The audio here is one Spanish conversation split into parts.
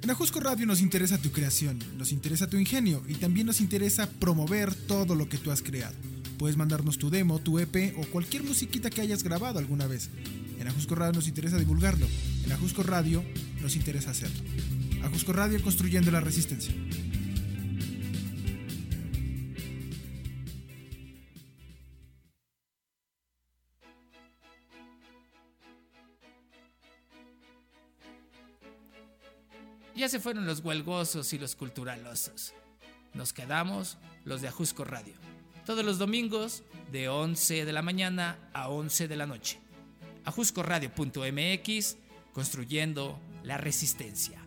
En Ajusco Radio nos interesa tu creación, nos interesa tu ingenio y también nos interesa promover todo lo que tú has creado. Puedes mandarnos tu demo, tu EP o cualquier musiquita que hayas grabado alguna vez. En Ajusco Radio nos interesa divulgarlo. En Ajusco Radio nos interesa hacerlo. Ajusco Radio, construyendo la resistencia. Ya se fueron los huelgosos y los culturalosos. Nos quedamos los de Ajusco Radio. Todos los domingos de 11 de la mañana a 11 de la noche. ajuscoradio.mx, construyendo la resistencia.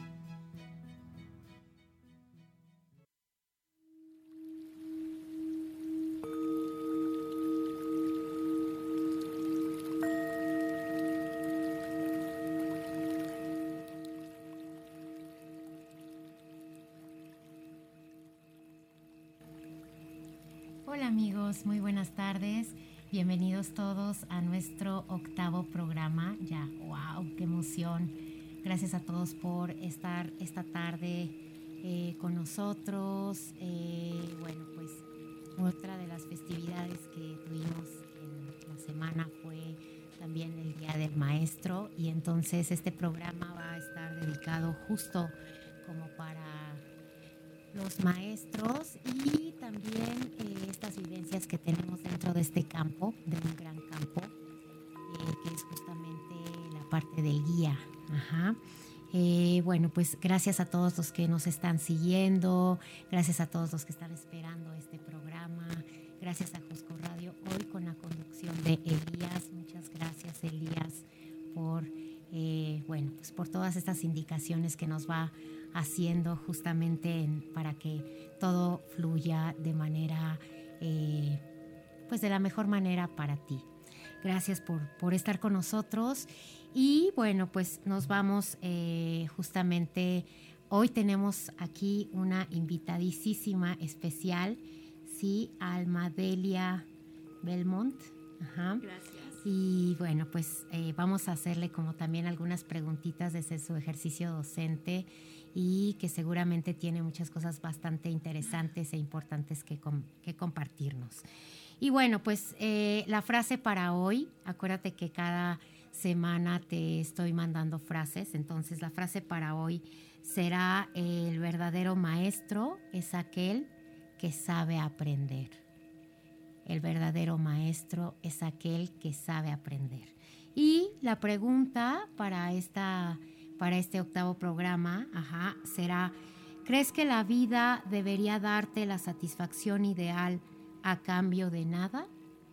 Hola amigos, muy buenas tardes. Bienvenidos todos a nuestro 8º programa. Ya, wow, qué emoción. Gracias a todos por estar esta tarde con nosotros. Bueno, pues otra de las festividades que tuvimos en la semana fue también el Día del Maestro, y entonces este programa va a estar dedicado justo como para los maestros y también estas vivencias que tenemos dentro de este campo, de un gran campo, que es justamente la parte del guía. Ajá. Bueno, pues gracias a todos los que nos están siguiendo, gracias a todos los que están esperando este programa, gracias a Ajusco Radio, hoy con la conducción de Elías. Muchas gracias, Elías, por, bueno, pues por todas estas indicaciones que nos va haciendo justamente para que todo fluya de manera, pues de la mejor manera para ti. Gracias por estar con nosotros. Y bueno, pues nos vamos justamente, hoy tenemos aquí una invitadísima especial, sí, Almadelia Belmont. Ajá. Gracias. Y bueno, pues vamos a hacerle como también algunas preguntitas desde su ejercicio docente, y que seguramente tiene muchas cosas bastante interesantes e importantes que compartirnos. Y bueno, pues la frase para hoy, acuérdate que cada semana te estoy mandando frases, entonces la frase para hoy será: el verdadero maestro es aquel que sabe aprender. El verdadero maestro es aquel que sabe aprender. Y la pregunta para este 8º programa, será: ¿crees que la vida debería darte la satisfacción ideal a cambio de nada?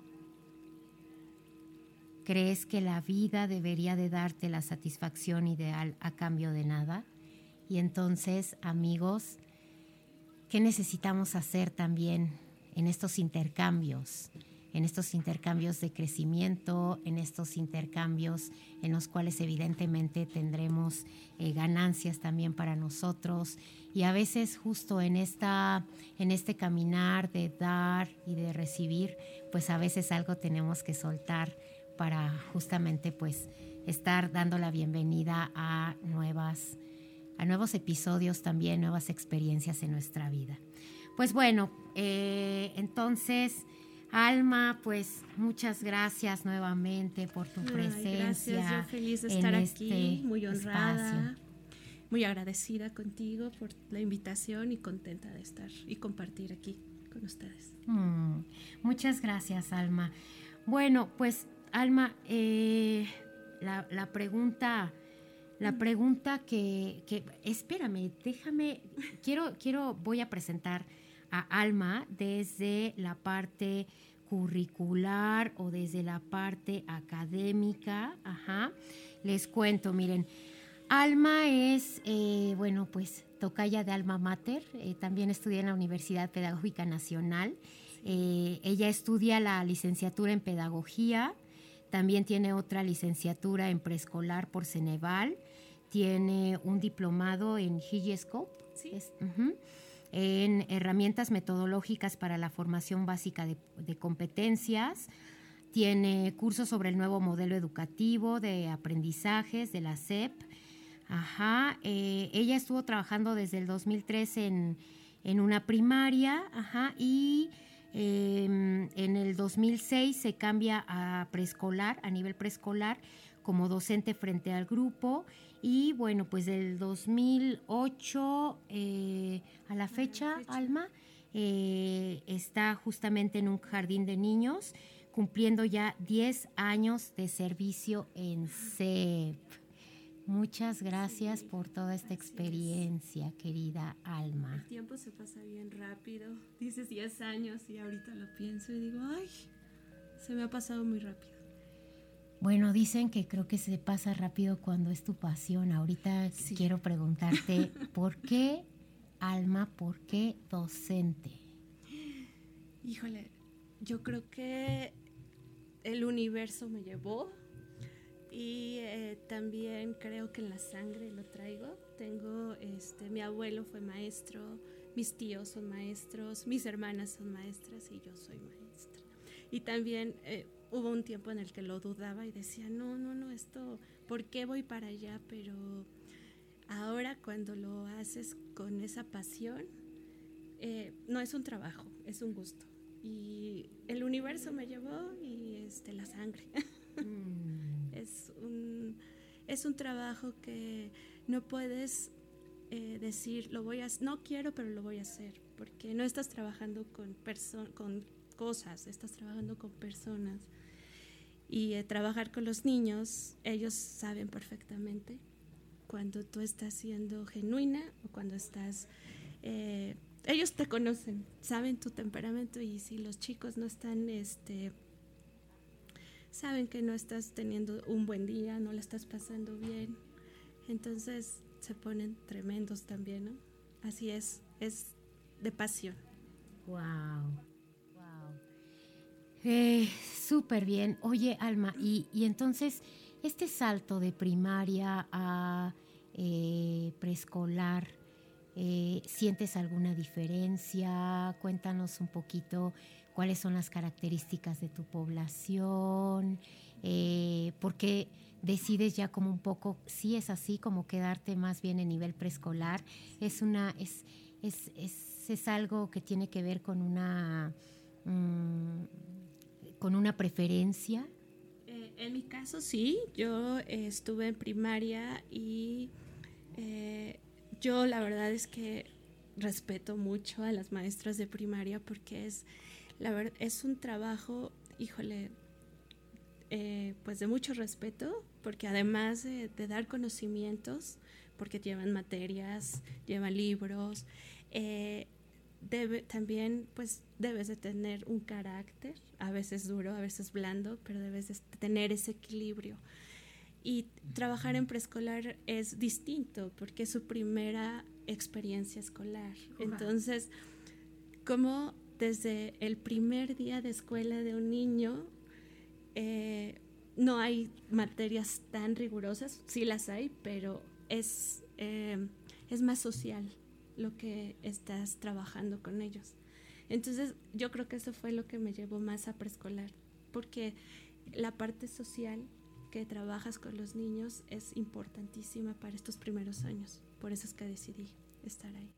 ¿Crees que la vida debería de darte la satisfacción ideal a cambio de nada? Y entonces, amigos, ¿qué necesitamos hacer también en estos intercambios? En estos intercambios de crecimiento, en estos intercambios en los cuales evidentemente tendremos ganancias también para nosotros, y a veces justo en este caminar de dar y de recibir, pues a veces algo tenemos que soltar para justamente pues estar dando la bienvenida a nuevos episodios también, nuevas experiencias en nuestra vida. Pues bueno, entonces, Alma, pues muchas gracias nuevamente por tu presencia. Gracias, yo feliz de estar aquí, muy honrada, muy agradecida contigo por la invitación y contenta de estar y compartir aquí con ustedes. Muchas gracias, Alma. Bueno, pues Alma, la pregunta que espérame, déjame, voy a presentar a Alma desde la parte curricular o desde la parte académica. Ajá. Les cuento, miren, Alma es, bueno, pues tocaya de Alma Mater, también estudia en la Universidad Pedagógica Nacional. Ella estudia la licenciatura en Pedagogía, también tiene otra licenciatura en preescolar por Ceneval, tiene un diplomado en Gillescope, Sí. En herramientas metodológicas para la formación básica de competencias, tiene cursos sobre el nuevo modelo educativo de aprendizajes de la SEP, Ajá, ella estuvo trabajando desde el 2003 en una primaria, ajá, y en el 2006 se cambia a preescolar, a nivel preescolar, como docente frente al grupo. Y bueno, pues del 2008 a la fecha, Alma, está justamente en un jardín de niños, cumpliendo ya 10 años de servicio en CEP. Muchas gracias por toda esta experiencia, querida Alma. El tiempo se pasa bien rápido. Dices 10 años y ahorita lo pienso y digo, ay, se me ha pasado muy rápido. Bueno, dicen que creo que se pasa rápido cuando es tu pasión. Ahorita quiero preguntarte, ¿por qué Alma? ¿Por qué docente? Híjole, yo creo que el universo me llevó y también creo que en la sangre lo traigo. Tengo, mi abuelo fue maestro, mis tíos son maestros, mis hermanas son maestras y yo soy maestra. Y también hubo un tiempo en el que lo dudaba y decía, no, esto, ¿por qué voy para allá? Pero ahora cuando lo haces con esa pasión, no es un trabajo, es un gusto. Y el universo me llevó y la sangre. Es un trabajo que no puedes decir, no quiero, pero lo voy a hacer, porque no estás trabajando con cosas, estás trabajando con personas. Y trabajar con los niños, ellos saben perfectamente cuando tú estás siendo genuina o cuando estás... ellos te conocen, saben tu temperamento, y si los chicos no están, saben que no estás teniendo un buen día, no la estás pasando bien, entonces se ponen tremendos también, ¿no? Así es de pasión. Wow. Súper bien. Oye, Alma, y entonces este salto de primaria a preescolar, ¿sientes alguna diferencia? Cuéntanos un poquito cuáles son las características de tu población, por qué decides ya como un poco, si es así, como quedarte más bien en nivel preescolar. Es algo que tiene que ver con una preferencia. En mi caso sí, yo estuve en primaria y yo la verdad es que respeto mucho a las maestras de primaria porque es un trabajo, híjole, pues de mucho respeto, porque además de dar conocimientos, porque llevan materias, llevan libros, también pues debes de tener un carácter, a veces duro, a veces blando, pero debes de tener ese equilibrio. Y trabajar en preescolar es distinto porque es su primera experiencia escolar. Entonces, como desde el primer día de escuela de un niño, no hay materias tan rigurosas, sí las hay, pero es más social lo que estás trabajando con ellos. Entonces yo creo que eso fue lo que me llevó más a preescolar, porque la parte social que trabajas con los niños es importantísima para estos primeros años. Por eso es que decidí estar ahí.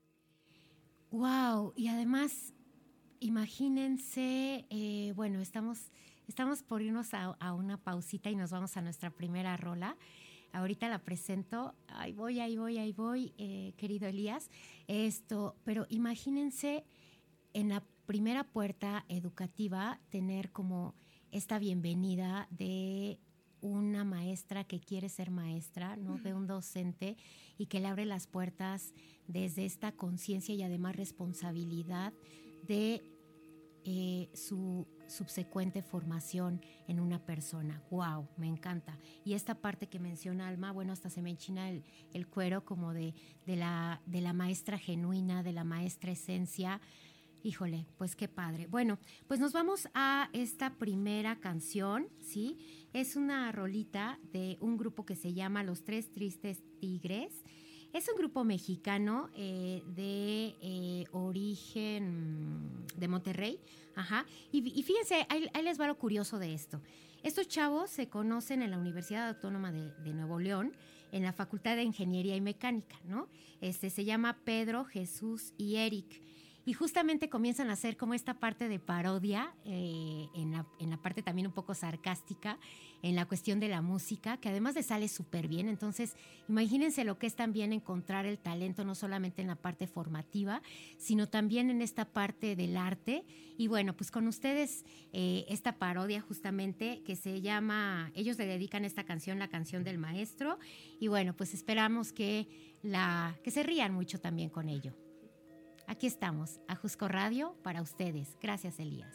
Wow, y además imagínense, bueno, estamos por irnos a una pausita y nos vamos a nuestra primera rola. Ahorita la presento. Ahí voy, querido Elías. Pero imagínense en la primera puerta educativa tener como esta bienvenida de una maestra que quiere ser maestra, ¿no? De un docente, y que le abre las puertas desde esta conciencia y además responsabilidad de su subsecuente formación en una persona. ¡Wow! Me encanta. Y esta parte que menciona Alma, bueno, hasta se me enchina el cuero como de la maestra genuina, de la maestra esencia. Híjole, pues qué padre. Bueno, pues nos vamos a esta primera canción, ¿sí? Es una rolita de un grupo que se llama Los Tres Tristes Tigres. Es un grupo mexicano de origen de Monterrey. Ajá. Y fíjense, ahí les va lo curioso de esto. Estos chavos se conocen en la Universidad Autónoma de Nuevo León, en la Facultad de Ingeniería y Mecánica, ¿no? Se llama Pedro, Jesús y Eric. Y justamente comienzan a hacer como esta parte de parodia, en la parte también un poco sarcástica, en la cuestión de la música, que además les sale súper bien. Entonces, imagínense lo que es también encontrar el talento, no solamente en la parte formativa, sino también en esta parte del arte. Y bueno, pues con ustedes esta parodia justamente que se llama, ellos le dedican esta canción, la canción del maestro. Y bueno, pues esperamos que se rían mucho también con ello. Aquí estamos, Ajusco Radio, para ustedes. Gracias, Elías.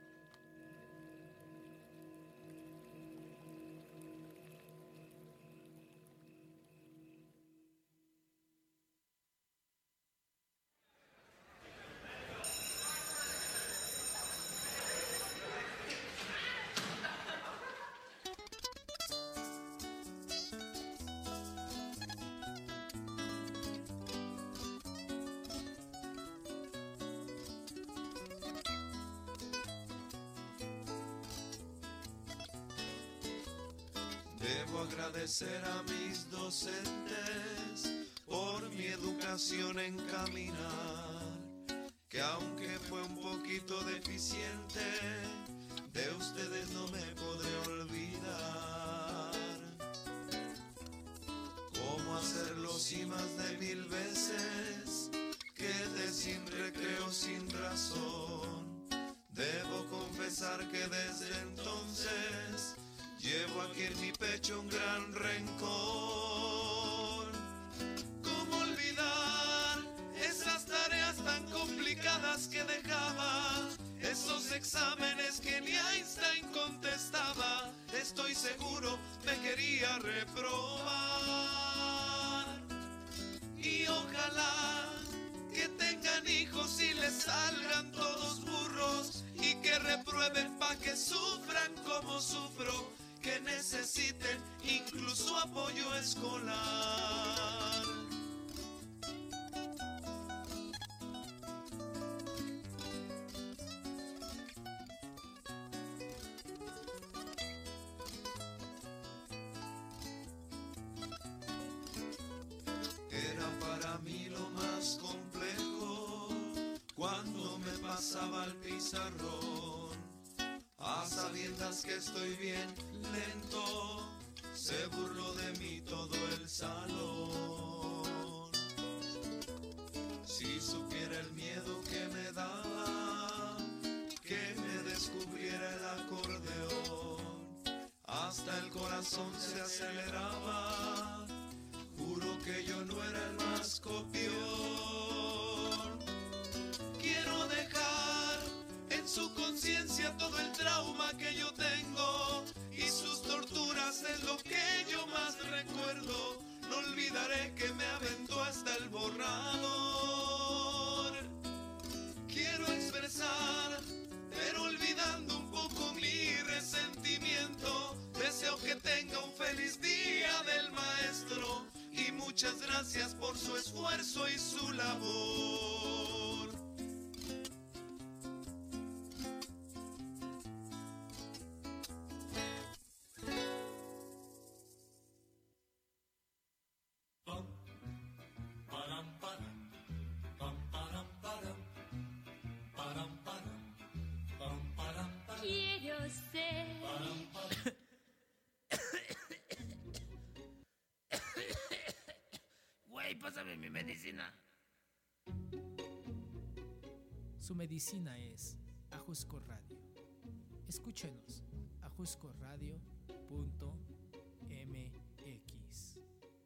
Debo agradecer a mis docentes por mi educación en caminar, que aunque fue un poquito deficiente, de ustedes no me podré olvidar. Cómo hacerlo si más de 1000 veces quedé sin recreo, sin razón. Debo confesar que desde entonces llevo aquí en mi pecho un gran rencor. ¿Cómo olvidar esas tareas tan complicadas que dejaba? Esos exámenes que ni Einstein contestaba. Estoy seguro me quería reprobar. Y ojalá que tengan hijos y les salgan todos burros, y que reprueben pa' que sufran como sufro, que necesiten incluso apoyo escolar. Era para mí lo más complejo cuando me pasaba el pizarrón. A sabiendas que estoy bien lento, se burló de mí todo el salón. Si supiera el miedo que me daba, que me descubriera el acordeón, hasta el corazón se aceleraba. Juro que yo no era el más copión. Quiero dejar en su conciencia todo el trauma que yo tengo, y sus torturas es lo que yo más recuerdo. No olvidaré que me aventó hasta el borrador. Quiero expresar, pero olvidando un poco mi resentimiento, deseo que tenga un feliz día del maestro, y muchas gracias por su esfuerzo y su labor. Quiero ser Güey, pásame mi medicina. Su medicina es Ajusco Radio. Escúchenos, ajuscoradio.mx.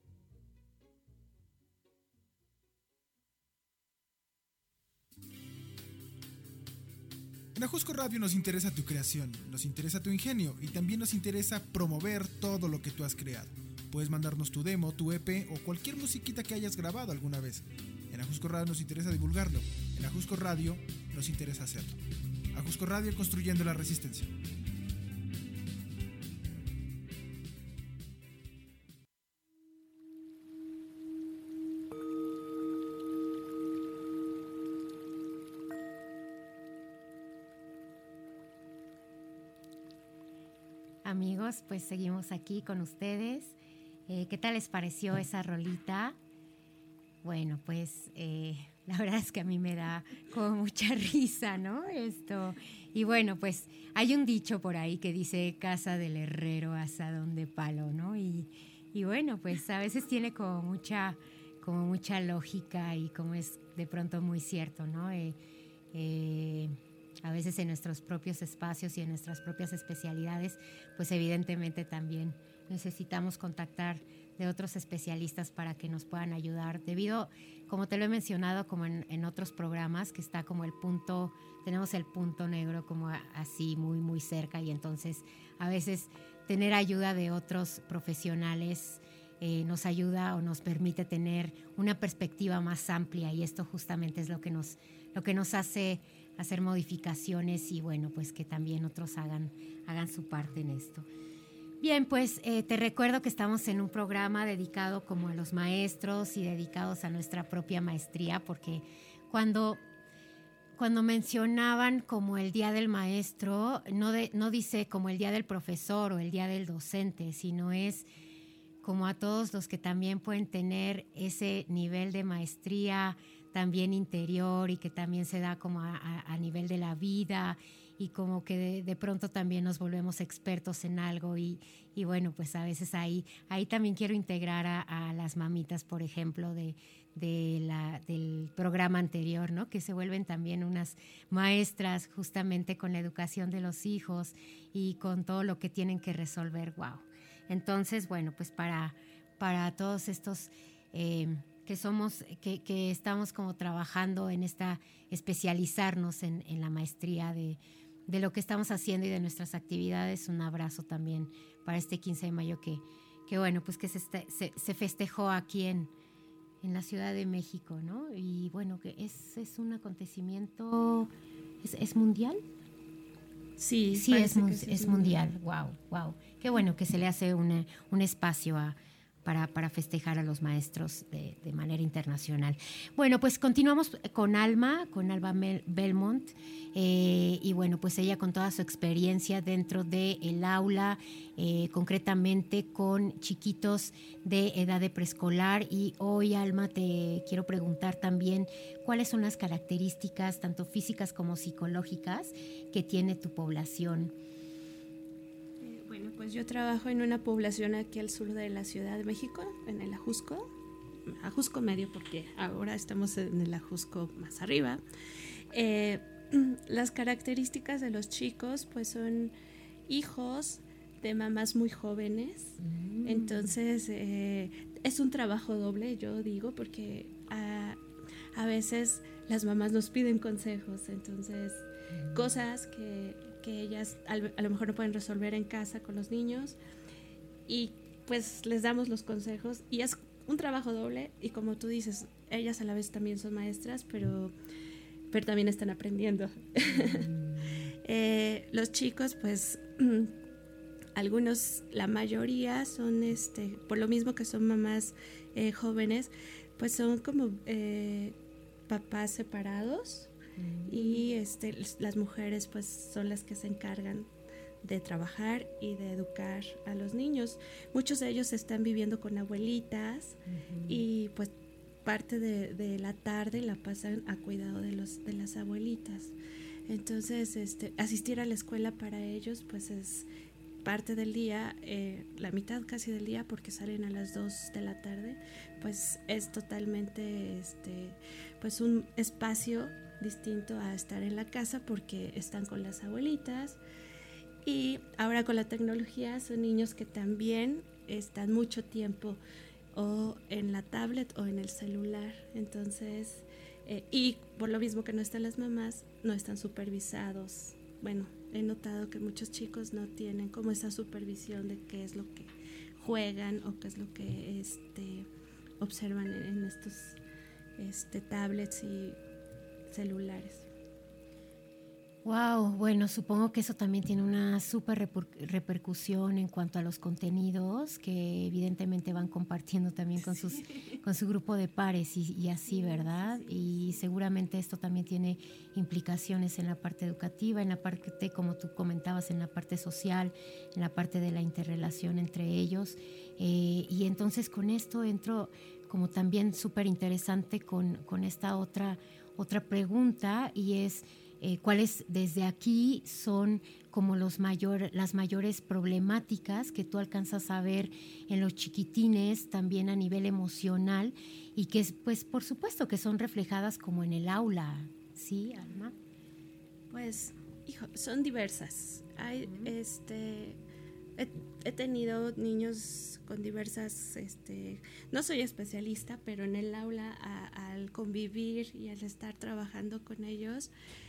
En Ajusco Radio nos interesa tu creación, nos interesa tu ingenio y también nos interesa promover todo lo que tú has creado. Puedes mandarnos tu demo, tu EP o cualquier musiquita que hayas grabado alguna vez. En Ajusco Radio nos interesa divulgarlo. En Ajusco Radio nos interesa hacerlo. Ajusco Radio, construyendo la resistencia. amigos, pues seguimos aquí con ustedes. ¿Qué tal les pareció esa rolita? Bueno, pues la verdad es que a mí me da como mucha risa, ¿no? Y bueno, pues hay un dicho por ahí que dice casa del herrero, asadón de palo, ¿no? Y bueno, pues a veces tiene como mucha lógica y como es de pronto muy cierto, ¿no? A veces en nuestros propios espacios y en nuestras propias especialidades, pues evidentemente también necesitamos contactar de otros especialistas para que nos puedan ayudar, debido, como te lo he mencionado, como en otros programas, que está como tenemos el punto negro como así muy, muy cerca, y entonces a veces tener ayuda de otros profesionales nos ayuda o nos permite tener una perspectiva más amplia, y esto justamente es lo que nos hace hacer modificaciones y bueno, pues que también otros hagan su parte en esto. Bien, pues te recuerdo que estamos en un programa dedicado como a los maestros y dedicados a nuestra propia maestría, porque cuando mencionaban como el Día del Maestro, no dice como el Día del Profesor o el Día del Docente, sino es como a todos los que también pueden tener ese nivel de maestría también interior, y que también se da como a nivel de la vida, y como que de pronto también nos volvemos expertos en algo, y bueno, pues a veces ahí también quiero integrar a las mamitas, por ejemplo, del programa anterior, ¿no? Que se vuelven también unas maestras justamente con la educación de los hijos y con todo lo que tienen que resolver. ¡Wow! Entonces, bueno, pues para todos estos que estamos como trabajando en especializarnos en la maestría de lo que estamos haciendo y de nuestras actividades, un abrazo también para este 15 de mayo que bueno, pues que se festejó aquí en la Ciudad de México, ¿no? Y bueno, que es un acontecimiento, ¿es mundial? Sí, es mundial. Wow. Qué bueno que se le hace un espacio para festejar a los maestros de manera internacional. Bueno, pues continuamos con Alma Belmont, y bueno, pues ella con toda su experiencia dentro del aula, concretamente con chiquitos de edad de preescolar. Y hoy, Alma, te quiero preguntar también cuáles son las características, tanto físicas como psicológicas, que tiene tu población. Bueno, pues yo trabajo en una población aquí al sur de la Ciudad de México, en el Ajusco Medio, porque ahora estamos en el Ajusco más arriba. Las características de los chicos, pues son hijos de mamás muy jóvenes. Entonces es un trabajo doble, yo digo, porque a veces las mamás nos piden consejos, entonces cosas que ellas a lo mejor no pueden resolver en casa con los niños, y pues les damos los consejos, y es un trabajo doble. Y como tú dices, ellas a la vez también son maestras, pero también están aprendiendo. Los chicos, pues algunos, la mayoría son por lo mismo que son mamás jóvenes, pues son como papás separados. Y las mujeres pues son las que se encargan de trabajar y de educar a los niños. Muchos de ellos están viviendo con abuelitas, y pues parte de la tarde la pasan a cuidado de las abuelitas. Entonces asistir a la escuela para ellos pues es parte del día, la mitad casi del día, porque salen a las 2 de la tarde, pues es totalmente pues un espacio distinto a estar en la casa, porque están con las abuelitas. Y ahora con la tecnología son niños que también están mucho tiempo o en la tablet o en el celular. Entonces y por lo mismo que no están las mamás, no están supervisados. Bueno, he notado que muchos chicos no tienen como esa supervisión de qué es lo que juegan o qué es lo que observan en estos tablets y celulares. Wow, bueno, supongo que eso también tiene una súper repercusión en cuanto a los contenidos que evidentemente van compartiendo también con con su grupo de pares y así, ¿verdad? Y seguramente esto también tiene implicaciones en la parte educativa, en la parte, como tú comentabas, en la parte social, en la parte de la interrelación entre ellos. Y entonces con esto entro como también súper interesante con esta otra pregunta, y es... ¿cuáles desde aquí son como las mayores problemáticas que tú alcanzas a ver en los chiquitines, también a nivel emocional, y que, pues, por supuesto que son reflejadas como en el aula? ¿Sí, Alma? Pues, son diversas. Hay, he tenido niños con diversas, no soy especialista, pero en el aula, al convivir y al estar trabajando con ellos,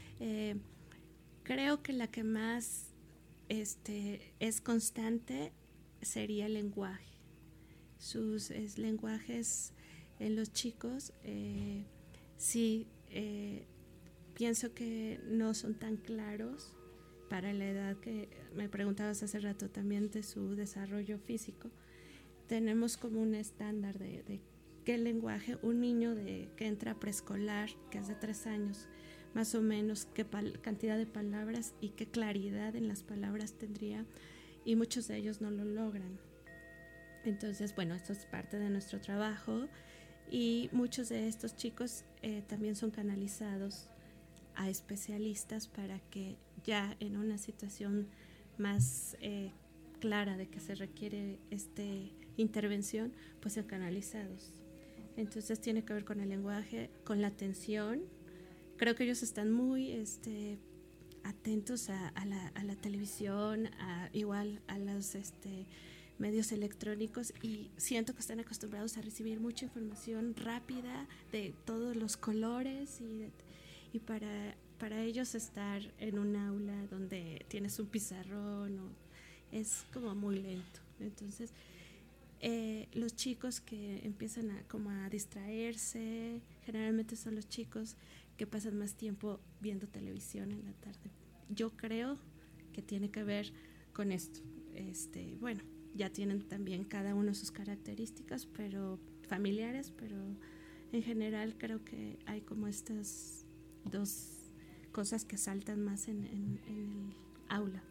creo que la que más es constante sería el lenguaje. Sus lenguajes en los chicos, sí, pienso que no son tan claros para la edad que me preguntabas hace rato también de su desarrollo físico. Tenemos como un estándar de qué lenguaje un niño que entra a preescolar, que es de 3 años, más o menos qué cantidad de palabras y qué claridad en las palabras tendría, y muchos de ellos no lo logran. Entonces, bueno, esto es parte de nuestro trabajo, y muchos de estos chicos también son canalizados a especialistas para que ya en una situación más clara de que se requiere intervención, pues sean canalizados. Entonces tiene que ver con el lenguaje, con la atención. Creo que ellos están muy atentos a la televisión, igual a los medios electrónicos, y siento que están acostumbrados a recibir mucha información rápida de todos los colores, y para ellos estar en un aula donde tienes un pizarrón es como muy lento. Entonces los chicos que empiezan a distraerse generalmente son los chicos que pasan más tiempo viendo televisión en la tarde. Yo creo que tiene que ver con esto. Bueno, ya tienen también cada uno sus características, pero familiares, pero en general creo que hay como estas dos cosas que saltan más en el aula.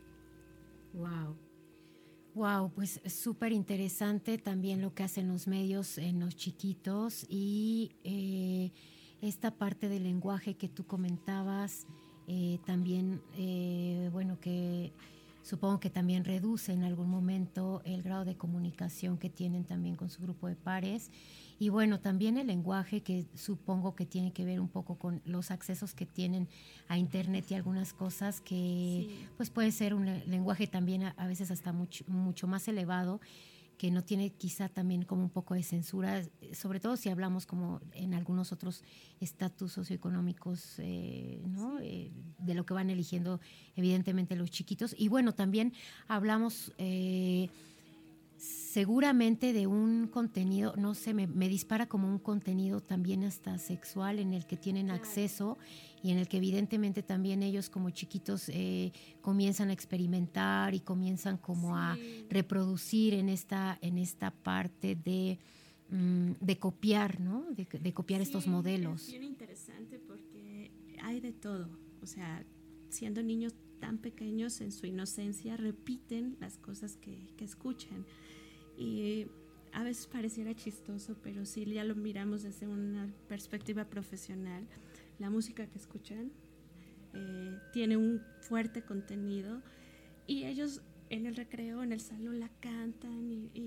Wow, pues súper interesante también lo que hacen los medios en los chiquitos, y esta parte del lenguaje que tú comentabas, también, bueno, que supongo que también reduce en algún momento el grado de comunicación que tienen también con su grupo de pares. Y bueno, también el lenguaje, que supongo que tiene que ver un poco con los accesos que tienen a internet y algunas cosas que sí, pues puede ser un lenguaje también a veces hasta mucho más elevado, que no tiene quizá también como un poco de censura, sobre todo si hablamos como en algunos otros estatus socioeconómicos, ¿no? De lo que van eligiendo evidentemente los chiquitos. Y bueno, también hablamos seguramente de un contenido, no sé, me dispara como un contenido también hasta sexual en el que tienen acceso, y en el que evidentemente también ellos como chiquitos comienzan a experimentar y comienzan como a reproducir en esta parte de copiar, ¿no? De copiar estos modelos. Es bien interesante porque hay de todo. O sea, siendo niños tan pequeños, en su inocencia repiten las cosas que escuchan, y a veces pareciera chistoso, pero si ya lo miramos desde una perspectiva profesional, la música que escuchan tiene un fuerte contenido, y ellos en el recreo, en el salón la cantan,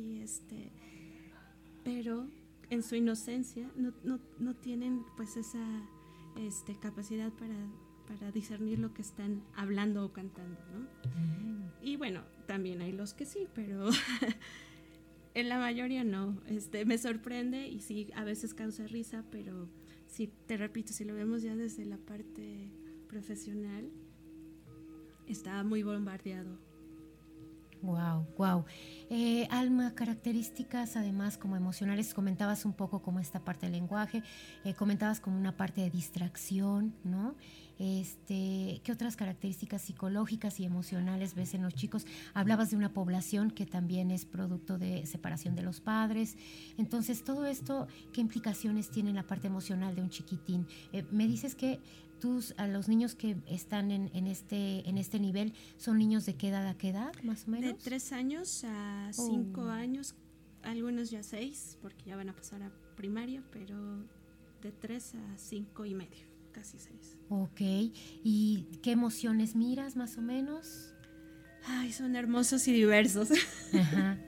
pero en su inocencia no tienen pues esa capacidad para discernir lo que están hablando o cantando, ¿no? Y bueno, también hay los que sí, pero en la mayoría no. Me sorprende, y sí, a veces causa risa, pero sí, te repito, si lo vemos ya desde la parte profesional, está muy bombardeado. Wow. Alma, características además como emocionales, comentabas un poco como esta parte del lenguaje, comentabas como una parte de distracción, ¿no? ¿Qué otras características psicológicas y emocionales ves en los chicos? Hablabas de una población que también es producto de separación de los padres. Entonces, todo esto, ¿qué implicaciones tiene en la parte emocional de un chiquitín? Me dices que a los niños que están en este nivel, ¿son niños de qué edad a qué edad, más o menos? De 3 años a 5 años, algunos ya 6, porque ya van a pasar a primaria, pero de 3 a 5 y medio, casi 6. Ok, ¿y qué emociones miras, más o menos? Ay, son hermosos y diversos. Ajá.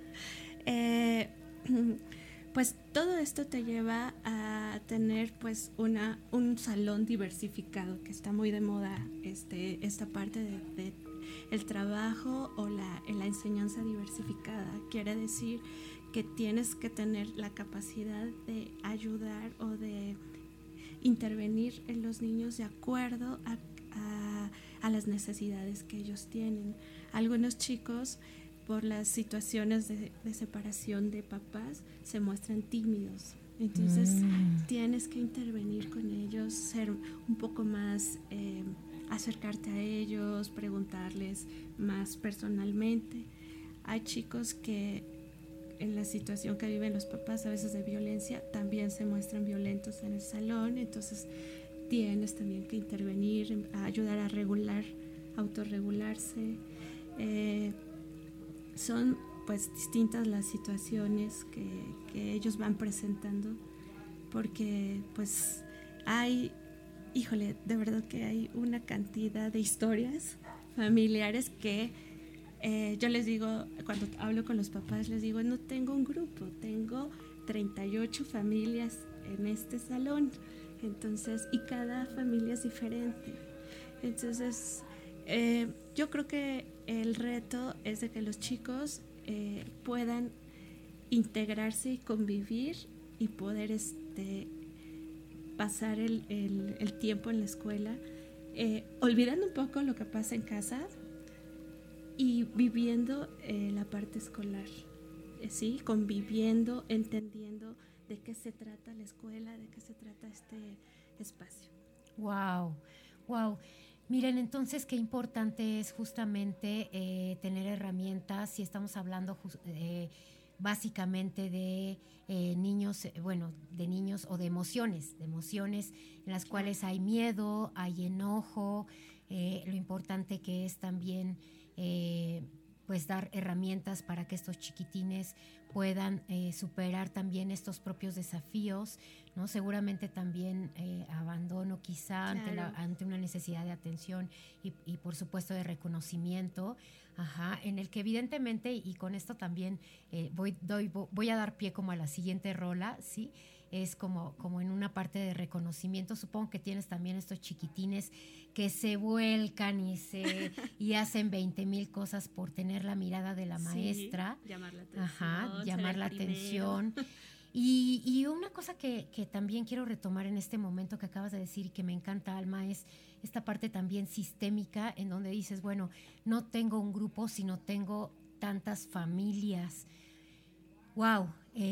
Pues todo esto te lleva a tener pues un salón diversificado, que está muy de moda esta parte de el trabajo o la enseñanza diversificada. Quiere decir que tienes que tener la capacidad de ayudar o de intervenir en los niños de acuerdo a las necesidades que ellos tienen. Algunos chicos, por las situaciones de separación de papás, se muestran tímidos. Entonces tienes que intervenir con ellos, ser un poco más, acercarte a ellos, preguntarles más personalmente. Hay chicos que en la situación que viven los papás, a veces de violencia, también se muestran violentos en el salón. Entonces tienes también que intervenir, ayudar a autorregularse. Son pues distintas las situaciones que ellos van presentando, porque pues de verdad que hay una cantidad de historias familiares que yo les digo, cuando hablo con los papás, les digo, no tengo un grupo, tengo 38 familias en este salón, entonces, y cada familia es diferente. Entonces, yo creo que el reto es de que los chicos puedan integrarse y convivir y poder pasar el tiempo en la escuela, olvidando un poco lo que pasa en casa y viviendo la parte escolar, ¿sí? Conviviendo, entendiendo de qué se trata la escuela, de qué se trata este espacio. Wow. Miren, entonces qué importante es justamente tener herramientas, si estamos hablando básicamente de niños, de niños o de emociones en las cuales hay miedo, hay enojo, lo importante que es también pues dar herramientas para que estos chiquitines puedan superar también estos propios desafíos, ¿no? Seguramente también abandono quizá, claro, ante una necesidad de atención y por supuesto de reconocimiento, en el que evidentemente, y con esto también voy a dar pie como a la siguiente rola, ¿sí? Es como en una parte de reconocimiento. Supongo que tienes también estos chiquitines que se vuelcan y hacen 20,000 cosas por tener la mirada de la maestra. Sí, llamar la atención. Llamar la atención. Y una cosa que también quiero retomar en este momento que acabas de decir y que me encanta, Alma, es esta parte también sistémica en donde dices, bueno, no tengo un grupo, sino tengo tantas familias. ¡Wow!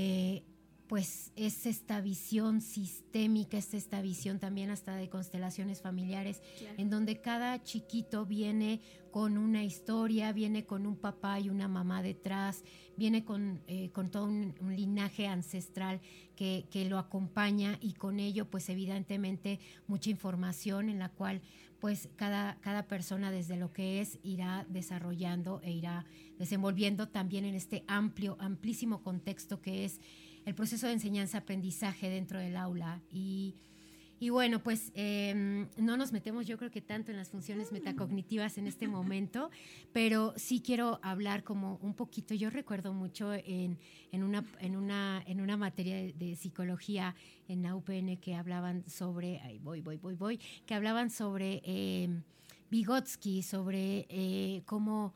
Pues es esta visión sistémica, es esta visión también hasta de constelaciones familiares, claro, en donde cada chiquito viene con una historia, viene con un papá y una mamá detrás, viene con todo un linaje ancestral que lo acompaña, y con ello pues evidentemente mucha información en la cual pues cada persona desde lo que es irá desarrollando e irá desenvolviendo también en este amplísimo contexto que es el proceso de enseñanza-aprendizaje dentro del aula. Y bueno, pues no nos metemos yo creo que tanto en las funciones metacognitivas en este momento, pero sí quiero hablar como un poquito. Yo recuerdo mucho en una materia de psicología en la UPN que hablaban sobre, que hablaban sobre Vygotsky, sobre cómo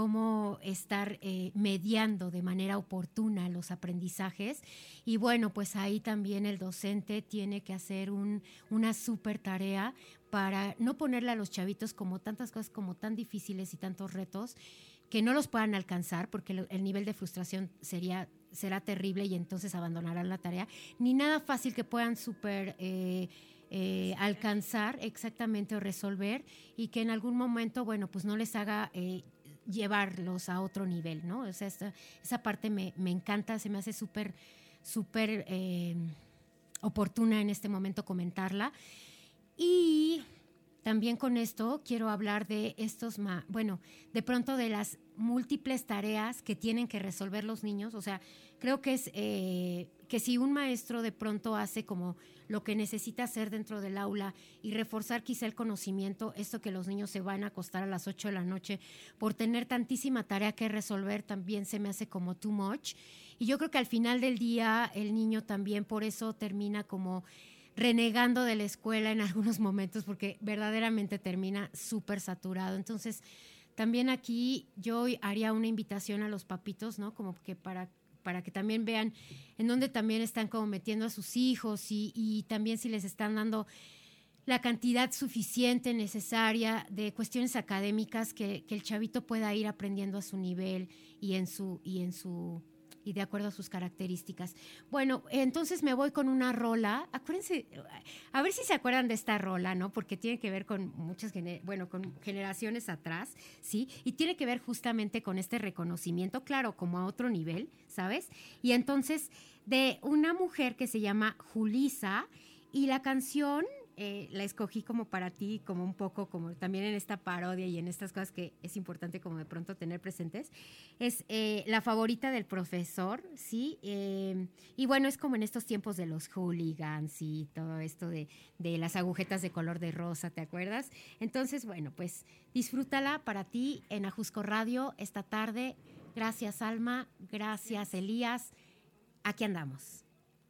estar mediando de manera oportuna los aprendizajes. Y bueno, pues ahí también el docente tiene que hacer una súper tarea para no ponerle a los chavitos como tantas cosas como tan difíciles y tantos retos que no los puedan alcanzar, porque el nivel de frustración será terrible y entonces abandonarán la tarea, ni nada fácil que puedan alcanzar exactamente o resolver, y que en algún momento, bueno, pues no les haga llevarlos a otro nivel, ¿no? O sea, esa parte me encanta, se me hace súper oportuna en este momento comentarla. Y también con esto quiero hablar de de pronto de las múltiples tareas que tienen que resolver los niños. O sea, creo que es que si un maestro de pronto hace como lo que necesita hacer dentro del aula y reforzar quizá el conocimiento, esto que los niños se van a acostar a las 8 de la noche por tener tantísima tarea que resolver, también se me hace como too much. Y yo creo que al final del día el niño también por eso termina como renegando de la escuela en algunos momentos, porque verdaderamente termina súper saturado. Entonces, también aquí yo haría una invitación a los papitos, ¿no? Como que para que también vean en dónde también están como metiendo a sus hijos y también si les están dando la cantidad suficiente, necesaria de cuestiones académicas que el chavito pueda ir aprendiendo a su nivel y de acuerdo a sus características. Bueno, entonces me voy con una rola. Acuérdense, a ver si se acuerdan de esta rola, ¿no? Porque tiene que ver con con generaciones atrás, ¿sí? Y tiene que ver justamente con este reconocimiento, claro, como a otro nivel, ¿sabes? Y entonces, de una mujer que se llama Julissa, y la canción la escogí como para ti, como un poco como también en esta parodia y en estas cosas que es importante como de pronto tener presentes. Es la favorita del profesor, ¿sí? Y bueno, es como en estos tiempos de los hooligans y todo esto de las agujetas de color de rosa, ¿te acuerdas? Entonces, bueno, pues disfrútala para ti en Ajusco Radio esta tarde. Gracias, Alma. Gracias, Elías. Aquí andamos.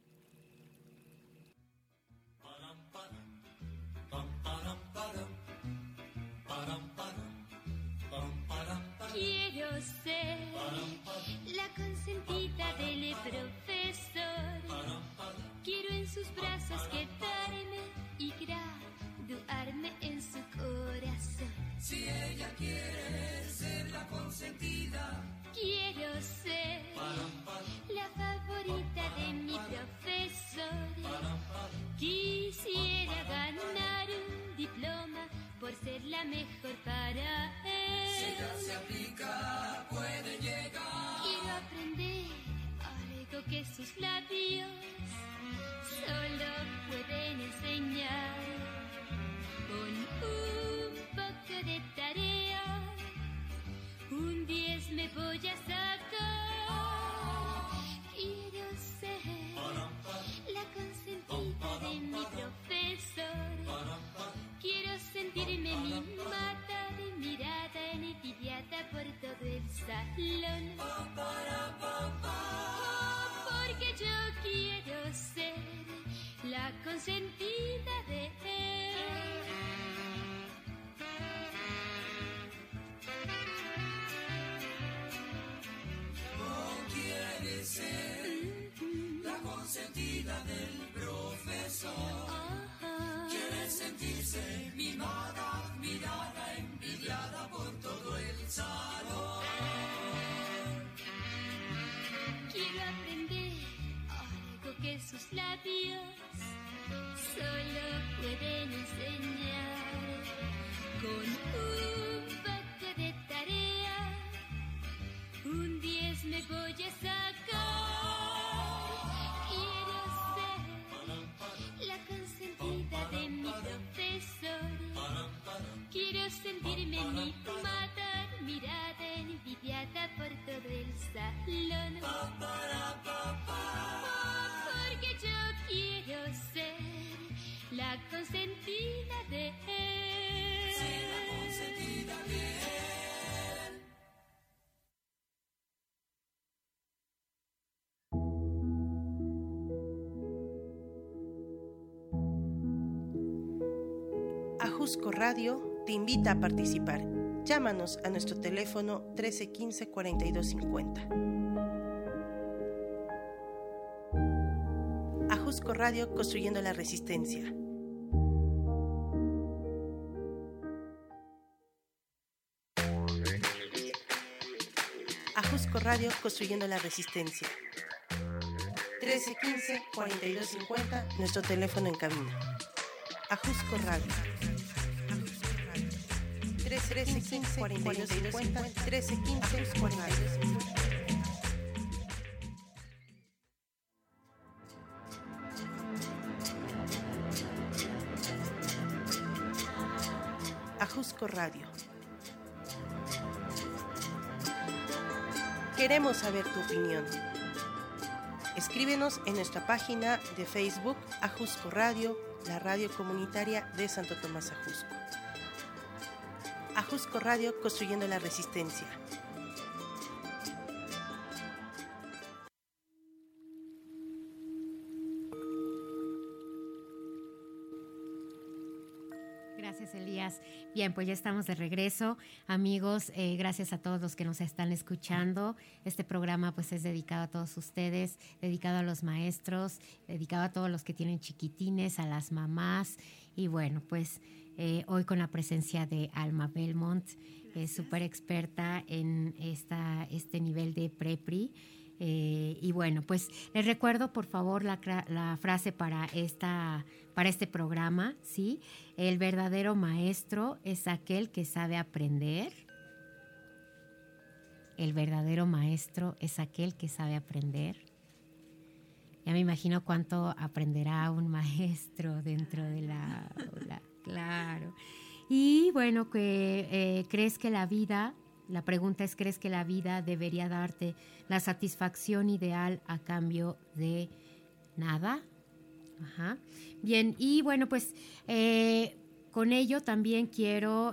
Quiero ser la consentida del profesor. Quiero en sus brazos quedarme y graduarme en su corazón. Si ella quiere ser la consentida, quiero ser la favorita de mi profesor. Quisiera ganar un diploma por ser la mejor para él. Si ella se aplica, puede llegar. Quiero aprender algo que sus labios solo pueden enseñar. Con un poco de tarea, un 10 me voy a sacar. Quiero ser la consentida de mi profesor. Quiero sentirme mimada, mirada, envidiada por todo el salón. Porque yo quiero ser la consentida de él. Quiere ser la consentida del profesor. Quiere sentirse mimada, admirada, envidiada por todo el salón. Quiero aprender algo que sus labios solo pueden enseñar. Con un poco de tarea, un 10 me voy a sacar. Quiero ser la consentida de mi profesor. Quiero sentirme mimada, mirada, envidiada por todo el salón. Porque yo quiero ser la consentida de él. Ser la consentida de él. Ajusco Radio te invita a participar. Llámanos a nuestro teléfono 1315 4250. Ajusco Radio, construyendo la resistencia. Ajusco Radio, construyendo la resistencia. 1315 4250, nuestro teléfono en cabina. Ajusco Radio. 13 15 42 50 13 15 42 50. Ajusco Radio. Queremos saber tu opinión. Escríbenos en nuestra página de Facebook Ajusco Radio, la radio comunitaria de Santo Tomás Ajusco. Ajusco Radio, construyendo la resistencia. Gracias, Elías. Bien, pues ya estamos de regreso. Amigos, gracias a todos los que nos están escuchando. Este programa pues es dedicado a todos ustedes, dedicado a los maestros, dedicado a todos los que tienen chiquitines, a las mamás. Y bueno, pues hoy con la presencia de Alma Belmont, súper experta en este nivel de PREPRI. Y bueno, pues les recuerdo por favor la frase para este programa, ¿sí? El verdadero maestro es aquel que sabe aprender. El verdadero maestro es aquel que sabe aprender. Ya me imagino cuánto aprenderá un maestro dentro de la aula, claro. Y bueno, ¿crees que la pregunta es, ¿crees que la vida debería darte la satisfacción ideal a cambio de nada? Ajá. Bien, y bueno, pues con ello también quiero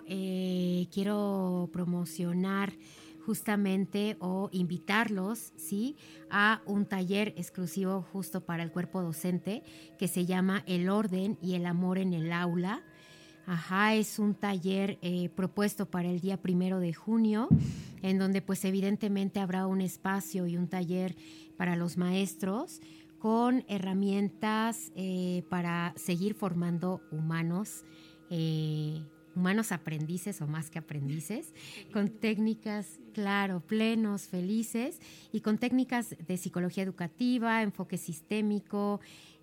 promocionar justamente o invitarlos, ¿sí?, a un taller exclusivo justo para el cuerpo docente que se llama El orden y el amor en el aula. Ajá, es un taller propuesto para el día 1 de junio, en donde pues evidentemente habrá un espacio y un taller para los maestros con herramientas para seguir formando humanos aprendices o más que aprendices, con técnicas, claro, plenos, felices, y con técnicas de psicología educativa, enfoque sistémico,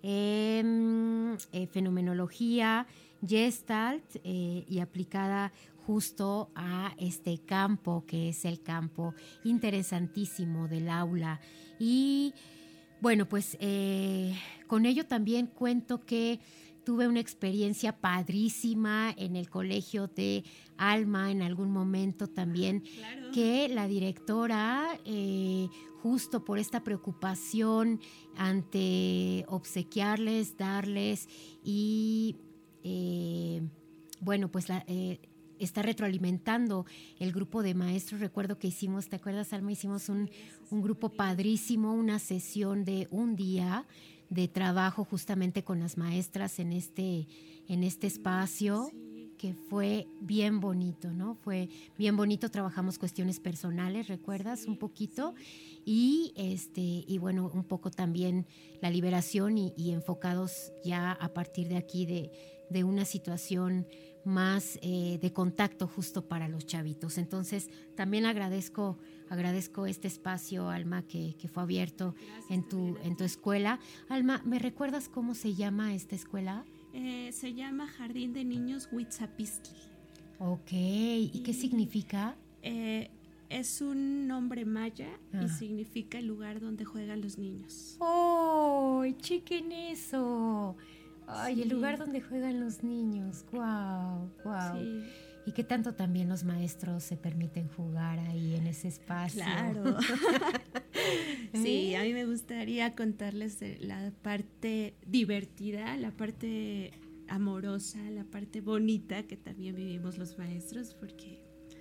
fenomenología, Gestalt, y aplicada justo a este campo que es el campo interesantísimo del aula. Y bueno, pues con ello también cuento que tuve una experiencia padrísima en el colegio de Alma en algún momento también, claro, que la directora, justo por esta preocupación ante obsequiarles, darles y bueno, pues está retroalimentando el grupo de maestros. Recuerdo que hicimos, ¿te acuerdas, Alma? Hicimos un grupo padrísimo, una sesión de un día de trabajo justamente con las maestras en este espacio, que fue bien bonito, ¿no? Fue bien bonito, trabajamos cuestiones personales, ¿recuerdas? Un poquito, y bueno, un poco también la liberación y enfocados ya a partir de aquí de una situación más de contacto justo para los chavitos. Entonces, también agradezco este espacio, Alma, que fue abierto en tu escuela. Alma, ¿me recuerdas cómo se llama esta escuela? Se llama Jardín de Niños Huitzapistli. Ok, ¿y qué significa? Es un nombre maya y significa el lugar donde juegan los niños. ¡Oh, chequen eso! Ay, sí. El lugar donde juegan los niños. ¡Guau! ¡Guau! Sí. ¿Y qué tanto también los maestros se permiten jugar ahí en ese espacio? Claro. Sí, a mí me gustaría contarles la parte divertida, la parte amorosa, la parte bonita que también vivimos los maestros, porque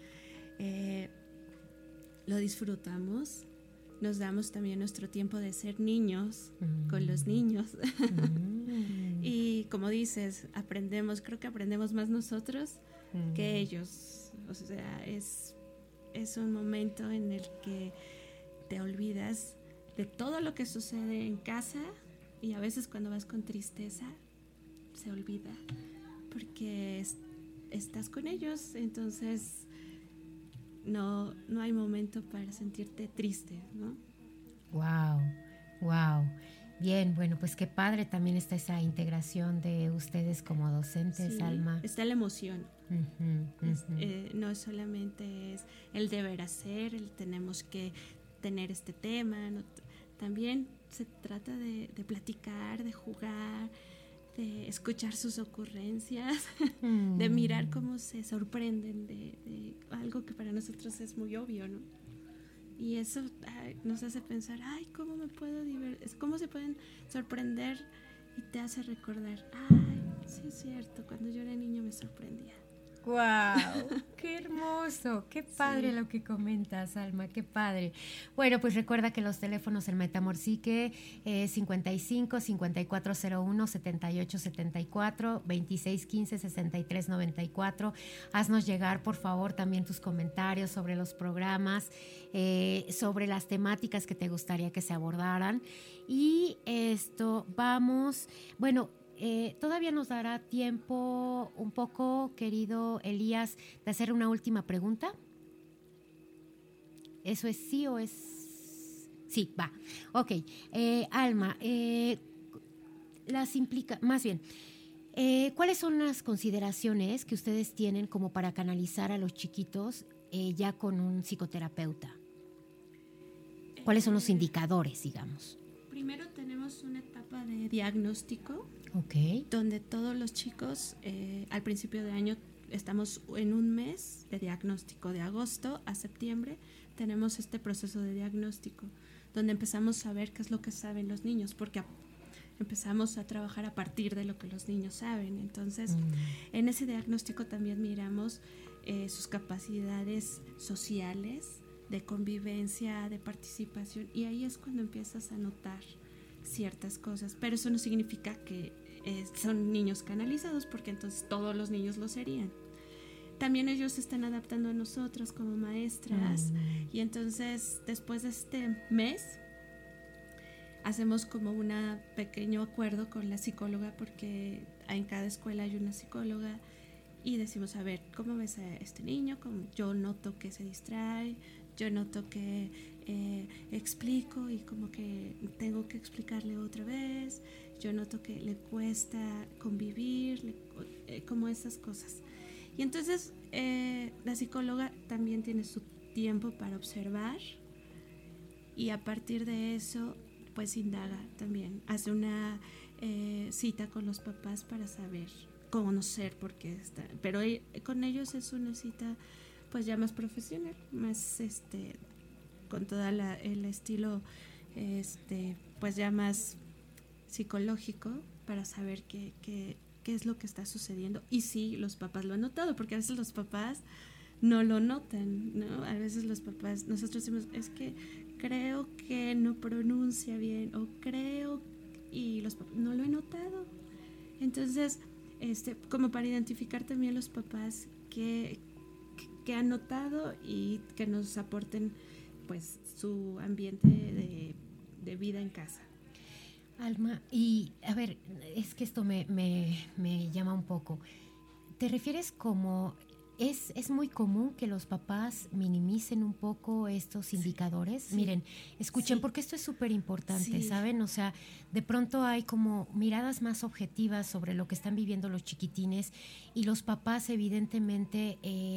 lo disfrutamos. Nos damos también nuestro tiempo de ser niños con los niños. Y como dices, creo que aprendemos más nosotros que ellos. O sea, es un momento en el que te olvidas de todo lo que sucede en casa, y a veces cuando vas con tristeza se olvida porque estás con ellos. Entonces no hay momento para sentirte triste, ¿no? Wow. Bien, bueno, pues qué padre también está esa integración de ustedes como docentes, Sí, Alma. está la emoción. Ujú. No solamente es el deber hacer, el tenemos que tener este tema, ¿no? También se trata de platicar, de jugar, de escuchar sus ocurrencias, de mirar cómo se sorprenden de algo que para nosotros es muy obvio, ¿no? Y eso nos hace pensar, ay, ¿cómo me puedo divertir? ¿Cómo se pueden sorprender? Y te hace recordar, ay, sí es cierto, cuando yo era niño me sorprendía. ¡Guau! ¡Qué hermoso! ¡Qué padre Sí. lo que comentas, Alma! ¡Qué padre! Bueno, pues recuerda que los teléfonos en Metamorcique 55 5401 7874 2615 6394. Haznos llegar, por favor, también tus comentarios sobre los programas, sobre las temáticas que te gustaría que se abordaran. Y bueno, todavía nos dará tiempo un poco, querido Elías, de hacer una última pregunta. ¿Eso es sí o es...? Sí, va. Ok. Alma, ¿cuáles son las consideraciones que ustedes tienen como para canalizar a los chiquitos ya con un psicoterapeuta? ¿Cuáles son los indicadores, digamos? Primero tenemos una etapa de diagnóstico, Ok. donde todos los chicos al principio de año estamos en un mes de diagnóstico, de agosto a septiembre tenemos este proceso de diagnóstico, donde empezamos a ver qué es lo que saben los niños, porque empezamos a trabajar a partir de lo que los niños saben. Entonces, en ese diagnóstico también miramos sus capacidades sociales, de convivencia, de participación, y ahí es cuando empiezas a notar ciertas cosas, pero eso no significa que son niños canalizados, porque entonces todos los niños lo serían. También ellos se están adaptando a nosotros como maestras, y entonces después de este mes hacemos como un pequeño acuerdo con la psicóloga, porque en cada escuela hay una psicóloga, y decimos, a ver, ¿cómo ves a este niño? Yo noto que se distrae, yo noto que explico y como que tengo que explicarle otra vez, yo noto que le cuesta convivir, como esas cosas. Y entonces la psicóloga también tiene su tiempo para observar, y a partir de eso pues indaga también, hace una cita con los papás para saber, conocer por qué está, pero con ellos es una cita pues ya más profesional, más con todo el estilo pues ya más psicológico, para saber qué es lo que está sucediendo. Y sí, los papás lo han notado, porque a veces los papás no lo notan, ¿no? A veces los papás, nosotros decimos, es que creo que no pronuncia bien, o creo, y los papás, no lo he notado. Entonces, como para identificar también los papás que han notado, y que nos aporten pues su ambiente de vida en casa. Alma, y a ver, es que esto me llama un poco. ¿Te refieres como es muy común que los papás minimicen un poco estos indicadores? Sí. Miren, escuchen, Sí. porque esto es súper importante, Sí. ¿saben? O sea, de pronto hay como miradas más objetivas sobre lo que están viviendo los chiquitines, y los papás evidentemente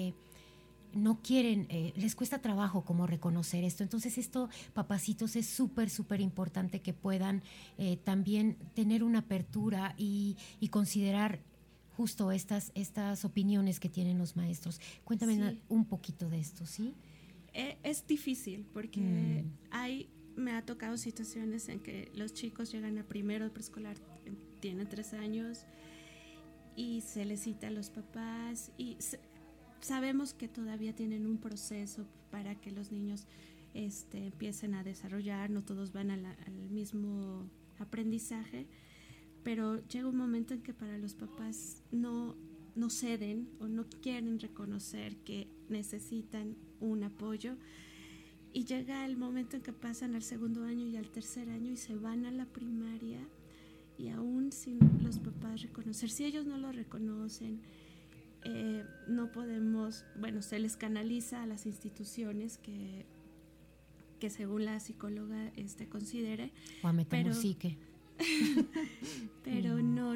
no quieren, les cuesta trabajo como reconocer esto. Entonces esto, papacitos, es súper, súper importante que puedan también tener una apertura y considerar justo estas opiniones que tienen los maestros. Cuéntame Sí. un poquito de esto, ¿sí? Es difícil, porque me ha tocado situaciones en que los chicos llegan a primero de preescolar, tienen 3 años, y se les cita a los papás, y sabemos que todavía tienen un proceso para que los niños empiecen a desarrollar, no todos van al mismo aprendizaje, pero llega un momento en que para los papás no ceden, o no quieren reconocer que necesitan un apoyo, y llega el momento en que pasan al segundo año y al tercer año y se van a la primaria, y aún sin los papás reconocer, si ellos no lo reconocen, no podemos, bueno, se les canaliza a las instituciones que según la psicóloga considere. O a Metamorpsique. Pero no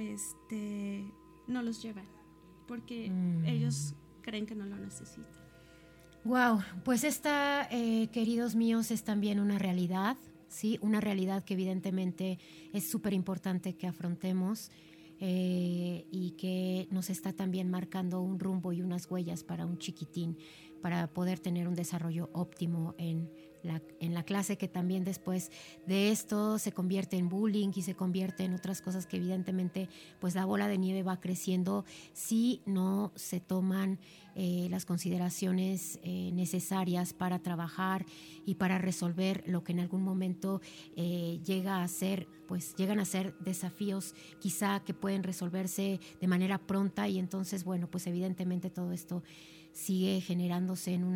los llevan porque ellos creen que no lo necesitan. Wow, pues esta, queridos míos, es también una realidad, ¿sí? Una realidad que evidentemente es súper importante que afrontemos y que nos está también marcando un rumbo y unas huellas para un chiquitín, para poder tener un desarrollo óptimo en la clase, que también después de esto se convierte en bullying y se convierte en otras cosas que evidentemente pues la bola de nieve va creciendo si no se toman las consideraciones necesarias para trabajar y para resolver lo que en algún momento llegan a ser desafíos quizá que pueden resolverse de manera pronta, y entonces bueno, pues evidentemente todo esto sigue generándose en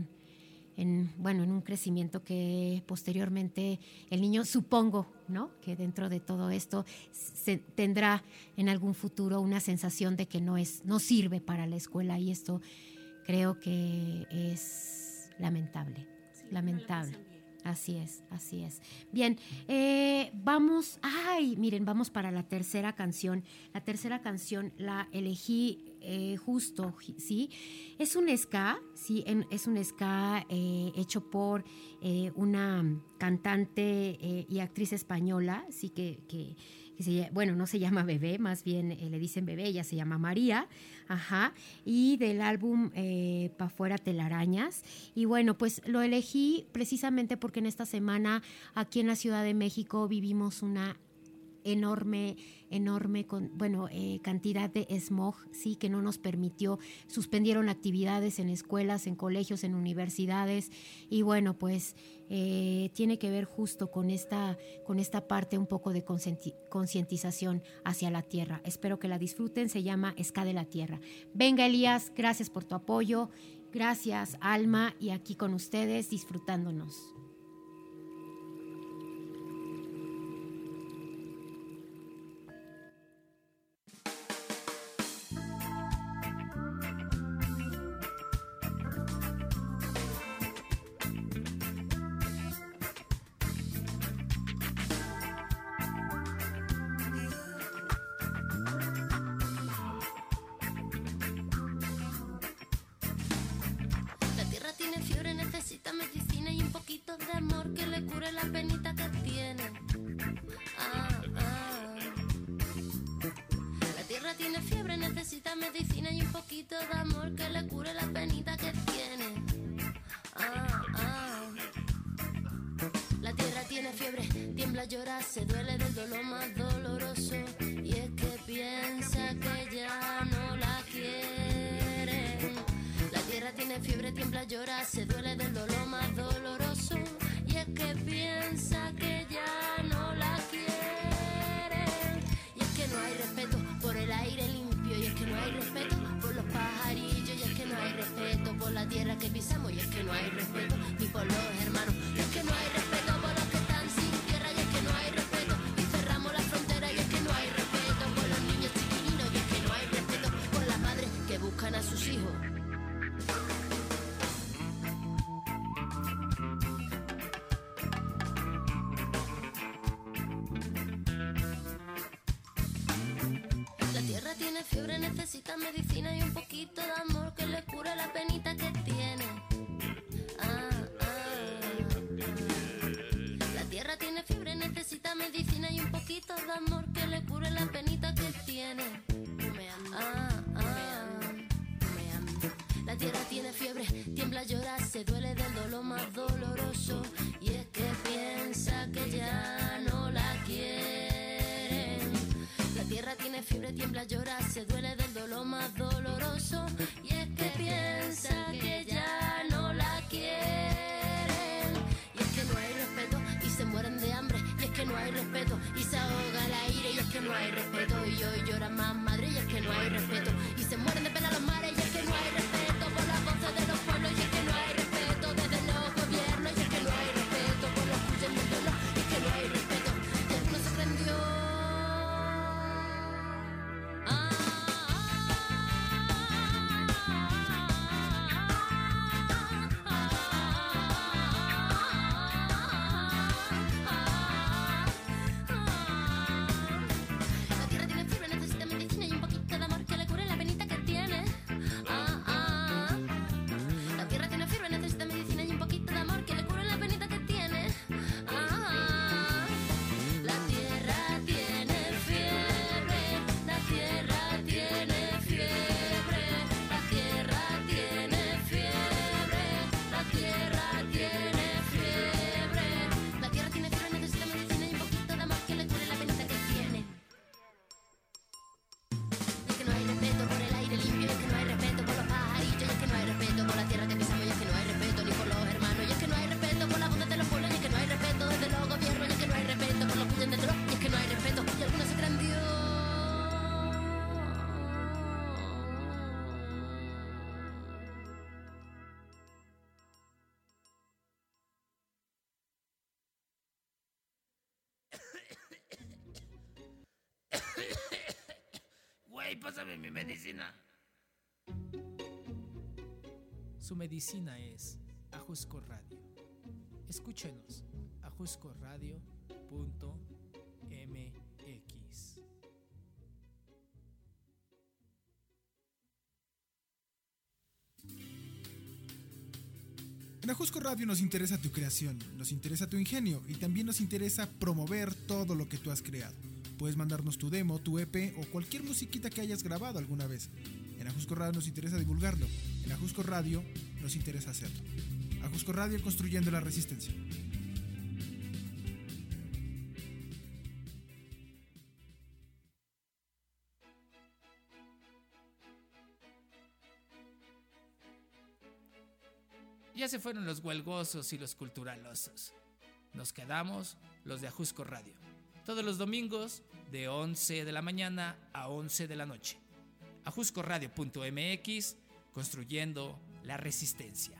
un crecimiento que posteriormente el niño, supongo, ¿no?, que dentro de todo esto tendrá en algún futuro una sensación de que no sirve para la escuela, y esto creo que es lamentable, sí, lamentable. Así es. Bien, vamos para la tercera canción. La tercera canción la elegí justo, ¿sí? Es un ska, ¿sí? Es un ska hecho por una cantante y actriz española, ¿sí? Que no se llama Bebé, más bien le dicen Bebé, ella se llama María, y del álbum Pa' Fuera Telarañas. Y bueno, pues lo elegí precisamente porque en esta semana aquí en la Ciudad de México vivimos una enorme cantidad de smog, sí, que no nos permitió, suspendieron actividades en escuelas, en colegios, en universidades, y bueno, pues tiene que ver justo con esta parte un poco de concientización hacia la tierra. Espero que la disfruten, se llama Ska de la Tierra. Venga, Elías, gracias por tu apoyo, gracias, Alma, y aquí con ustedes disfrutándonos. Llora, se duele del dolor más doloroso, y es que piensa que ya no la quieren. La tierra tiene fiebre, tiembla, llora, se duele del dolor más doloroso, y es que piensa que ya no la quieren. Y es que no hay respeto por el aire limpio, y es que no hay respeto por los pajarillos, y es que no hay respeto por la tierra que pisamos, y es que no hay respeto ni por los hermanos, y es que no hay respeto por los que están sin tierra, y es que no hay respeto y cerramos la frontera, y es que no hay respeto por los niños chiquilinos, y es que no hay respeto por las madres que buscan a sus hijos. La tierra tiene fiebre, necesita medicina y un poquito de amor que le cure la penita que tiene. La tierra tiene fiebre, necesita medicina y un poquito de amor que le cure la penita que tiene. La tierra tiene fiebre, tiembla, llora, se duele del dolor más doloroso, y es que piensa que ya no la quieren. La tierra tiene fiebre, tiembla, llora, se duele del dolor más doloroso, y es que piensa que ya no la quieren. Y es que no hay respeto y se mueren de hambre, y es que no hay respeto y se ahoga el aire, y es que no hay respeto y hoy lloran más madre, y es que no hay respeto y se mueren de pena los mares, y es que no hay respeto por las voces de los pueblos, y es que no hay respeto desde los gobiernos, y es que no hay respeto por los que huyen del dolor, y es que no hay respeto y alguno se creen Dios. pásame mi medicina. Su medicina es Ajusco Radio. Escúchenos, ajuscoradio.mx. En Ajusco Radio nos interesa tu creación, nos interesa tu ingenio y también nos interesa promover todo lo que tú has creado. Puedes mandarnos tu demo, tu EP o cualquier musiquita que hayas grabado alguna vez. En Ajusco Radio nos interesa divulgarlo. En Ajusco Radio nos interesa hacerlo. Ajusco Radio, construyendo la resistencia. Ya se fueron los huelgosos y los culturalosos. Nos quedamos los de Ajusco Radio. Todos los domingos de 11 de la mañana a 11 de la noche. ajuscoradio.mx, construyendo la resistencia.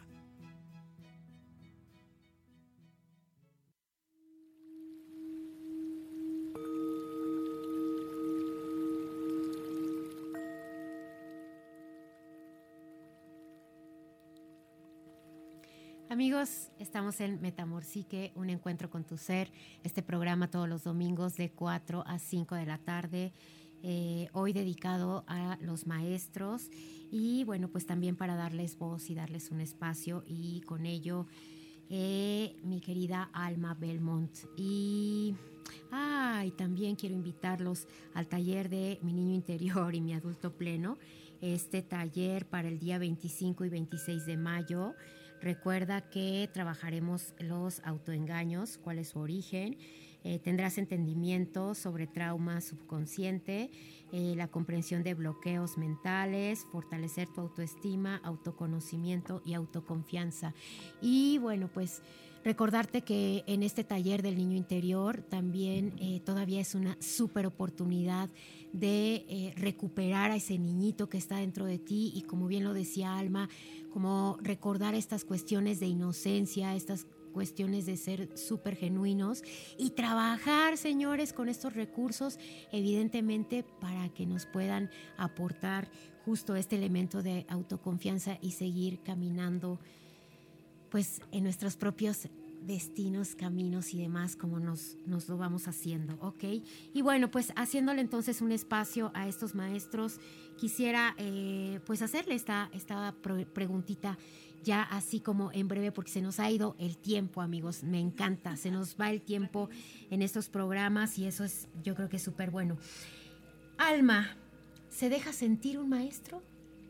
Amigos, estamos en Metamorpsique, un encuentro con tu ser. Este programa todos los domingos de 4 a 5 de la tarde. Hoy dedicado a los maestros y bueno, pues también para darles voz y darles un espacio, y con ello mi querida Alma Belmont. Y también quiero invitarlos al taller de Mi Niño Interior y Mi Adulto Pleno, este taller para el día 25 y 26 de mayo. Recuerda que trabajaremos los autoengaños, cuál es su origen. Tendrás entendimiento sobre trauma subconsciente, la comprensión de bloqueos mentales, fortalecer tu autoestima, autoconocimiento y autoconfianza. Y bueno, pues recordarte que en este taller del niño interior también todavía es una súper oportunidad de recuperar a ese niñito que está dentro de ti, y como bien lo decía Alma, como recordar estas cuestiones de inocencia, estas cuestiones de ser súper genuinos, y trabajar, señores, con estos recursos, evidentemente, para que nos puedan aportar justo este elemento de autoconfianza y seguir caminando pues en nuestros propios destinos, caminos y demás, como nos lo vamos haciendo, ¿ok? Y bueno, pues haciéndole entonces un espacio a estos maestros, quisiera pues hacerle esta preguntita ya así como en breve, porque se nos ha ido el tiempo, amigos. Me encanta, se nos va el tiempo en estos programas y eso es, yo creo que es súper bueno. Alma, ¿se deja sentir un maestro?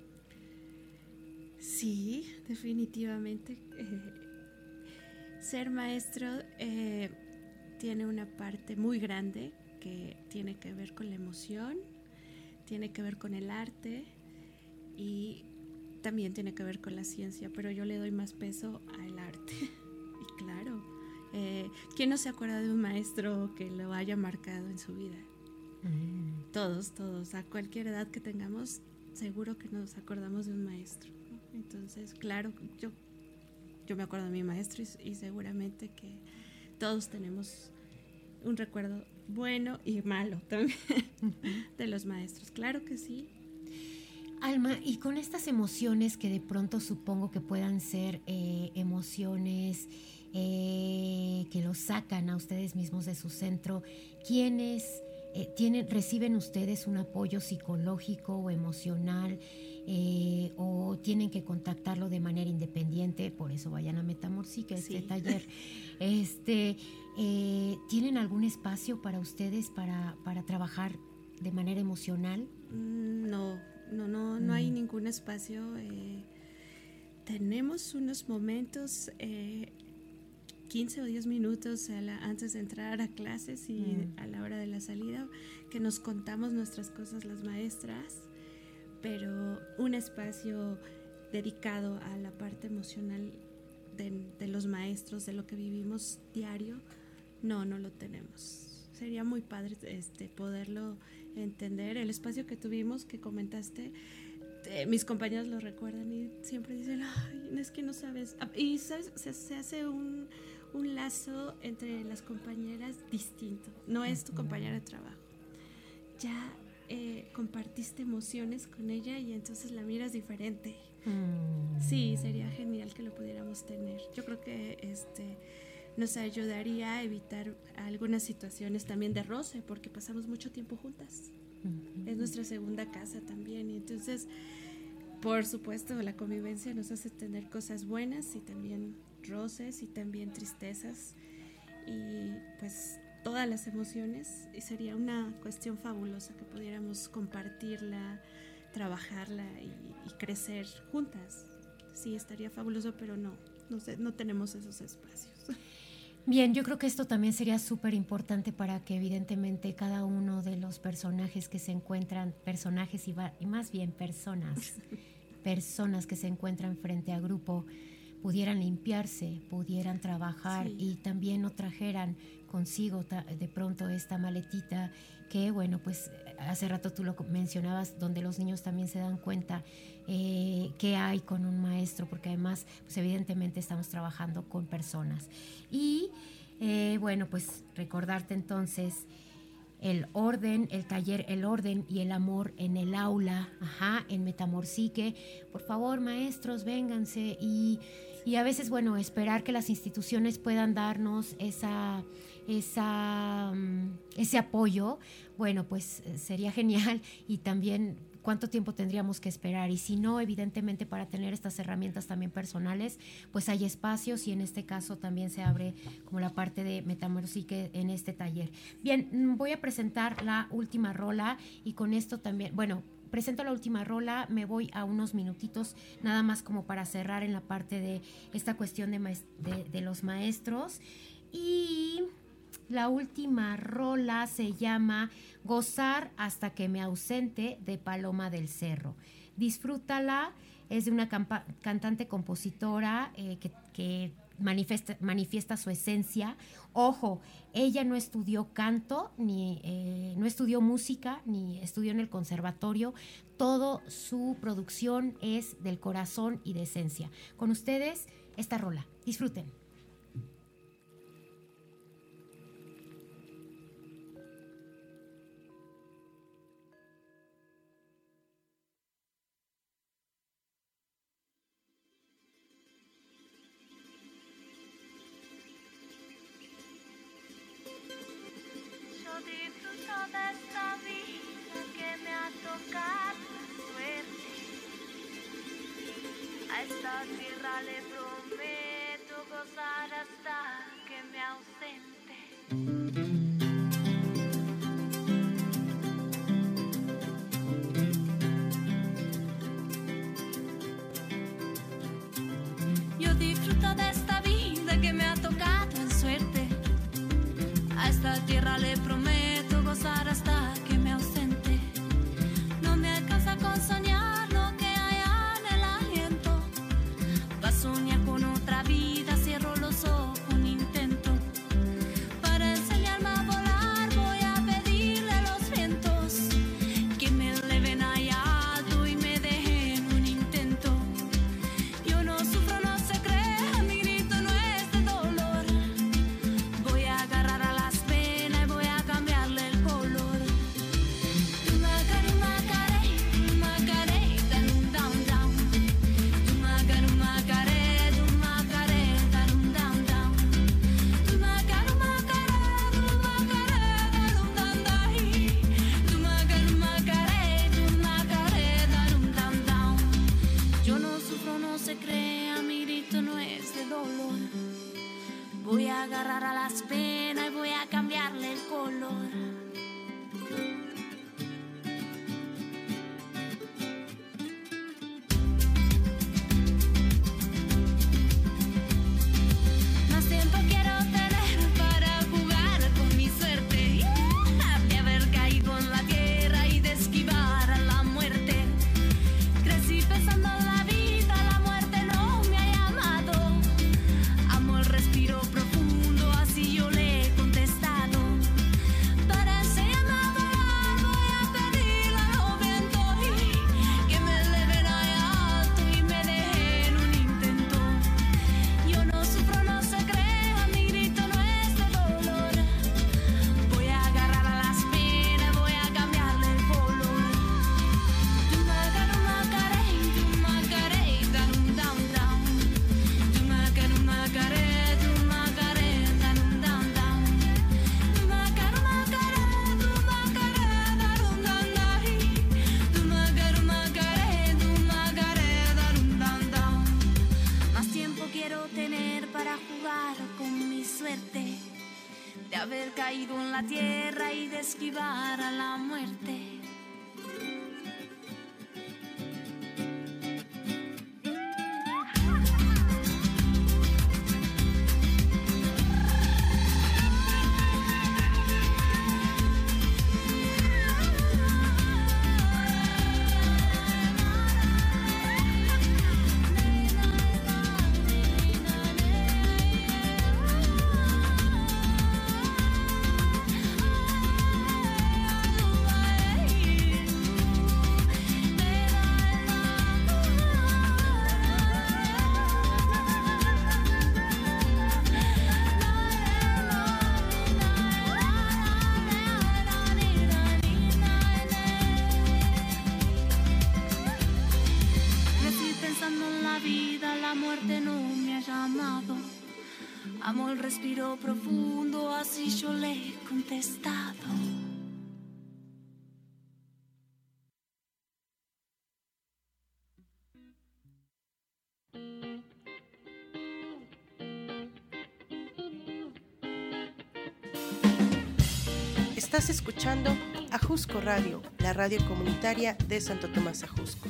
Sí, definitivamente. Ser maestro tiene una parte muy grande que tiene que ver con la emoción, tiene que ver con el arte y también tiene que ver con la ciencia, pero yo le doy más peso al arte. Y claro, ¿quién no se acuerda de un maestro que lo haya marcado en su vida? Todos, a cualquier edad que tengamos, seguro que nos acordamos de un maestro, ¿no? Entonces, claro, yo me acuerdo de mi maestro y seguramente que todos tenemos un recuerdo bueno y malo también de los maestros, claro que sí. Alma, y con estas emociones que de pronto supongo que puedan ser emociones que los sacan a ustedes mismos de su centro, ¿quiénes reciben ustedes un apoyo psicológico o emocional o tienen que contactarlo de manera independiente? Por eso vayan a Metamorpsique, este taller. ¿Tienen algún espacio para ustedes para trabajar de manera emocional? No hay ningún espacio. Tenemos unos momentos, 15 o 10 minutos antes de entrar a clases y a la hora de la salida, que nos contamos nuestras cosas las maestras, pero un espacio dedicado a la parte emocional de los maestros, de lo que vivimos diario, no lo tenemos. Sería muy padre poderlo entender. El espacio que tuvimos, que comentaste, mis compañeros lo recuerdan y siempre dicen, ay, es que no sabes. Y ¿sabes? Se hace un lazo entre las compañeras distinto. No es tu compañera de trabajo. Ya compartiste emociones con ella y entonces la miras diferente. Sí, sería genial que lo pudiéramos tener. Yo creo que nos ayudaría a evitar algunas situaciones también de roce, porque pasamos mucho tiempo juntas. Es nuestra segunda casa también, y entonces, por supuesto, la convivencia nos hace tener cosas buenas y también roces y también tristezas y pues todas las emociones, y sería una cuestión fabulosa que pudiéramos compartirla, trabajarla y crecer juntas. Sí, estaría fabuloso, pero no tenemos esos espacios. Bien, yo creo que esto también sería súper importante para que evidentemente cada uno de los personajes que se encuentran, personajes y más bien personas que se encuentran frente a grupo, pudieran limpiarse, pudieran trabajar, sí, y también no trajeran consigo de pronto esta maletita que, bueno, pues hace rato tú lo mencionabas, donde los niños también se dan cuenta qué hay con un maestro, porque además, pues evidentemente estamos trabajando con personas. Y bueno, pues recordarte entonces el orden, el taller, el orden y el amor en el aula, en Metamorpsique. Por favor, maestros, vénganse y a veces, bueno, esperar que las instituciones puedan darnos ese apoyo, bueno, pues sería genial. Y también cuánto tiempo tendríamos que esperar, y si no, evidentemente para tener estas herramientas también personales, pues hay espacios, y en este caso también se abre como la parte de Metamorpsique en este taller. Bien, voy a presentar la última rola, y con esto también, bueno, presento la última rola, me voy a unos minutitos nada más como para cerrar en la parte de esta cuestión de los maestros. Y la última rola se llama Gozar hasta que me ausente, de Paloma del Cerro. Disfrútala, es de una cantante compositora que manifiesta su esencia. Ojo, ella no estudió canto, ni no estudió música, ni estudió en el conservatorio. Todo su producción es del corazón y de esencia. Con ustedes, esta rola. Disfruten. Disfruto de esta vida que me ha tocado suerte. A esta tierra le prometo gozar hasta que me ausente. Yo disfruto de esta vida que me ha tocado en suerte. A esta tierra le prometo gozar hasta que me ausente. No me alcanza con soñar lo que hay en el aliento. Pa' soñar con otra vida, cierro los ojos un intento. la tierra y de esquivar a la muerte. Amo el respiro profundo, así yo le he contestado. Estás escuchando Ajusco Radio, la radio comunitaria de Santo Tomás Ajusco.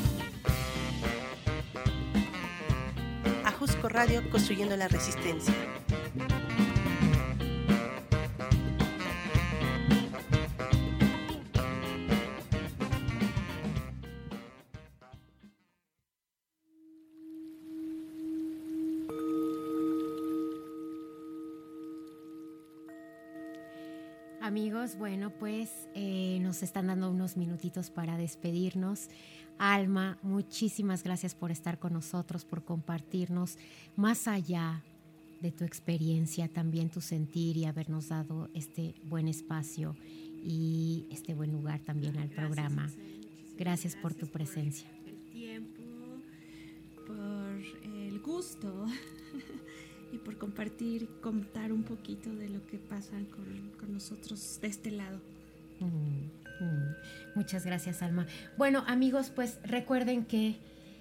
Ajusco Radio, construyendo la resistencia. Amigos, bueno, pues nos están dando unos minutitos para despedirnos. Alma, muchísimas gracias por estar con nosotros, por compartirnos más allá de tu experiencia, también tu sentir y habernos dado este buen espacio y este buen lugar también al programa. Gracias por tu presencia. Por el tiempo, por el gusto y por compartir y contar un poquito de lo que pasa con nosotros de este lado. Muchas gracias, Alma. Bueno, amigos, pues recuerden que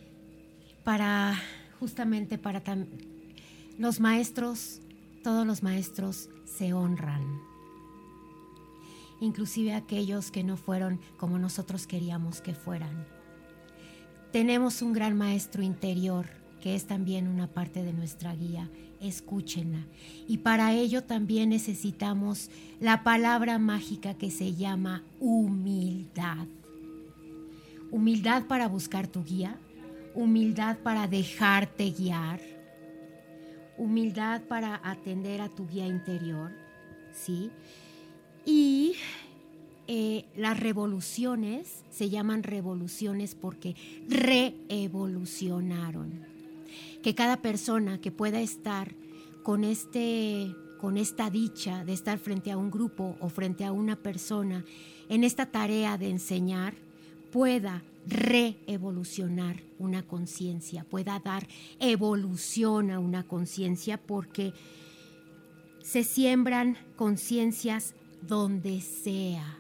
justamente para los maestros, todos los maestros se honran, inclusive aquellos que no fueron como nosotros queríamos que fueran. Tenemos un gran maestro interior que es también una parte de nuestra guía. Escúchenla. Y para ello también necesitamos la palabra mágica que se llama humildad. Humildad para buscar tu guía, humildad para dejarte guiar, humildad para atender a tu guía interior, ¿sí? Y las revoluciones se llaman revoluciones porque reevolucionaron. Que cada persona que pueda estar con esta dicha de estar frente a un grupo o frente a una persona en esta tarea de enseñar, pueda reevolucionar una conciencia, pueda dar evolución a una conciencia, porque se siembran conciencias donde sea.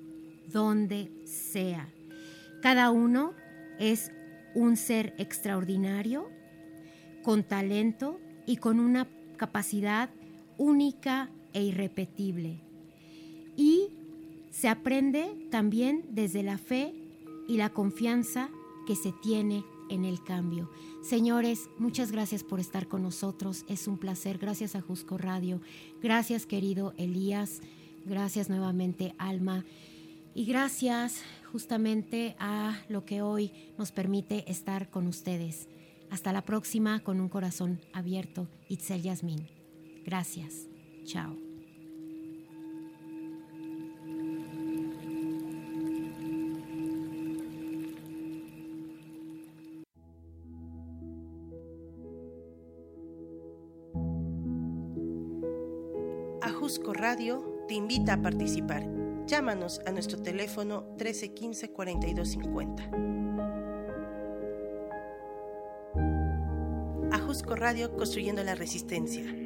Cada uno es un ser extraordinario, con talento y con una capacidad única e irrepetible. Y se aprende también desde la fe y la confianza que se tiene en el cambio. Señores, muchas gracias por estar con nosotros. Es un placer. Gracias a Ajusco Radio. Gracias, querido Elías. Gracias nuevamente, Alma. Y gracias justamente a lo que hoy nos permite estar con ustedes. Hasta la próxima, con un corazón abierto. Itzel Yasmín. Gracias. Chao. Ajusco Radio te invita a participar. Llámanos a nuestro teléfono 1315 4250. Ajusco Radio, construyendo la resistencia.